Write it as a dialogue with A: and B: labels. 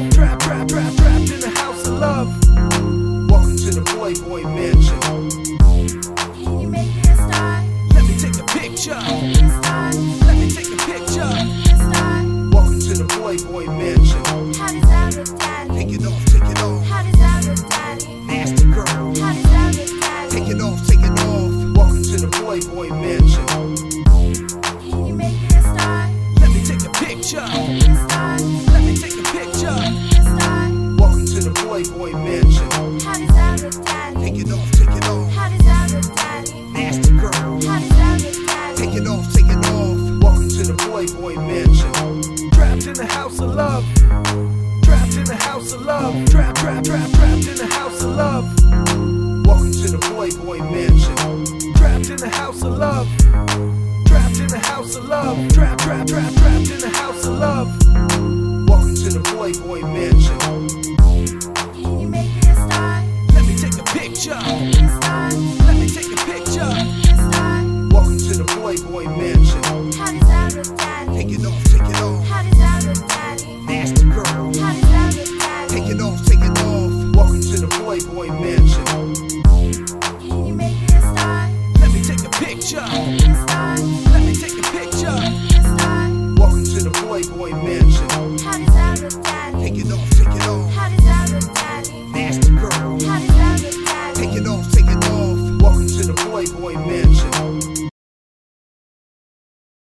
A: love. Trapped in the house of love. Welcome to the Playboy Mansion.
B: Can you make me a star?
A: Let me take a picture.
B: Make me a star.
A: Let me take a picture.
B: Make me a star.
A: Welcome to the Playboy Mansion.
B: How does that look, daddy?
A: Take it off, take it off.
B: How does that look, daddy?
A: Nasty girl.
B: How does that look, daddy?
A: Take it off, take it off. Welcome to the Playboy Mansion.
B: Can you make me a star?
A: Let me take a picture.
B: Make me a star.
A: Let me take a picture.
B: Make me a star.
A: Welcome to the Playboy Mansion.
B: How does that look, daddy?
A: Take it off, take it off.
B: How does that look, daddy?
A: Nasty girl.
B: How does that look, daddy?
A: Take it off, take it off. Welcome to the Playboy Mansion. Trapped in the house of love. Trapped in the house of love. Trapped in the house of love. Welcome to the Playboy Mansion. Trapped in the house of love. Trapped in the house of love. Trapped in the house of love. Welcome to the Playboy Mansion.
B: Can you make me a star?
A: Let me take a picture.
B: Make me a star.
A: Let me take a picture.
B: Make me a star.
A: Welcome to the Playboy Mansion.
B: How does that look, daddy?
A: Take it off, take it off.
B: How does that look, daddy?
A: Nasty girl.
B: How does that look, daddy?
A: Take it off, take it off. Welcome to the Playboy Mansion.
B: Can you make me a star?
A: Let me take a picture.
B: Make me a star.
A: Let me take a picture.
B: Make me a star.
A: Welcome to the Playboy Mansion.
B: How does that look, daddy?
A: Take it off, take it off.
B: How does that look, daddy?
A: Nasty girl.
B: How does that look, daddy?
A: Take it off, take it off. Welcome to the Playboy Mansion.